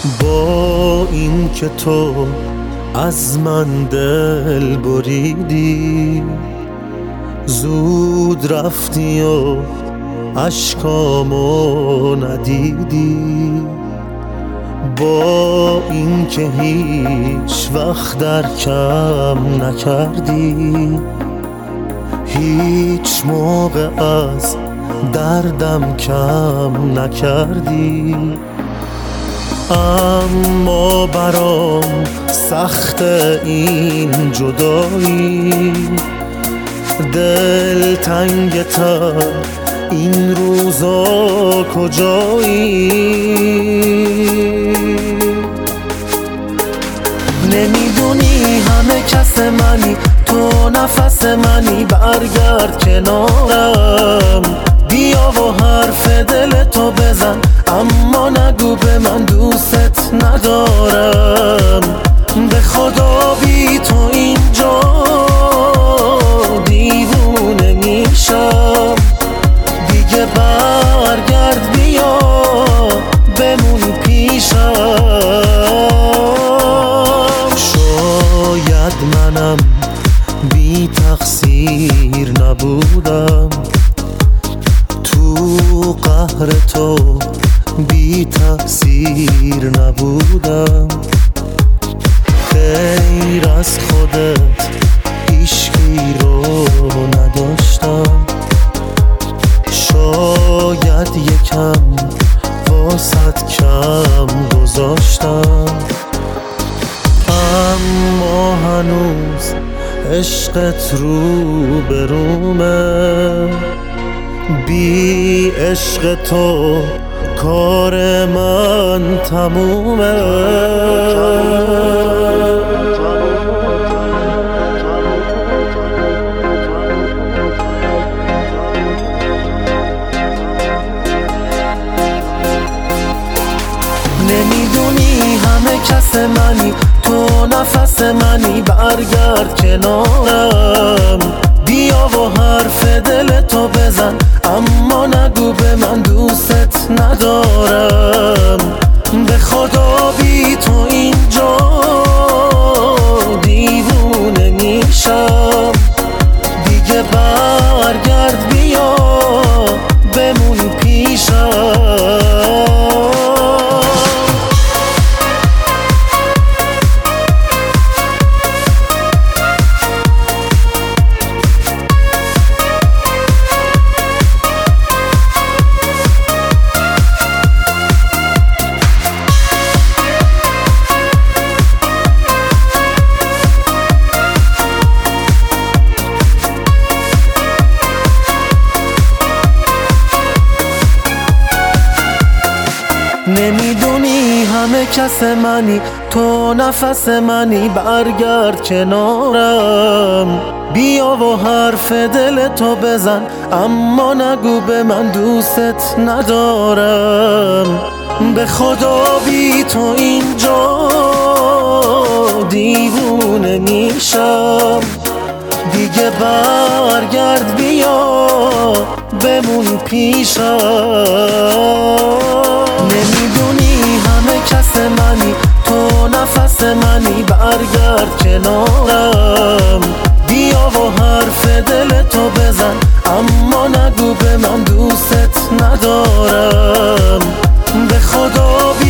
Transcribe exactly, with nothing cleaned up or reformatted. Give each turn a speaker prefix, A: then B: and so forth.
A: با این که تو از من دل بریدی، زود رفتی و اشکامو ندیدی. با این که هیچ وقت در کم نکردی، هیچ موقع از دردم کم نکردی. اما برام سخت این جدایی، دل تنگ تر این روزا کجایی؟ نمیدونی همه کس منی، تو نفس منی، برگرد کنارم، بیا و حرف دل تو بزن، اما نگو به من دوست ندارم. به خدا بی تو اینجا دیوونه میشم، دیگه برگرد بیا بمون پیشم. شاید منم بی تقصیر نبودم، تو قهر تو بی تقصیر نبودم. غیر از خودت هیچکی رو نداشتم، شاید یکم واسط کم گذاشتم. اما هنوز عشقت رو به رومه، بی عشق تو کار من تمومه. نمیدونی همه کس منی، تو نفس منی، برگرد کنارم، بیا و حرف دل تو بزن، اما نگو به من دوست ندارم. به خدا بی تو اینجا دیوونه میشم، دیگه برگرد بیا بمون پیشم. نمیدونی همه کس منی، تو نفس منی، برگرد کنارم، بیا و حرف دل تو بزن، اما نگو به من دوست ندارم. به خدا بی تو اینجا دیوونه میشم، دیگه برگرد بیا بمون پیشم. نمیدونی همه کس منی، تو نفس منی، برگرد کنارم، بیا و حرف دل تو بزن، اما نگو به من دوست ندارم. به خدا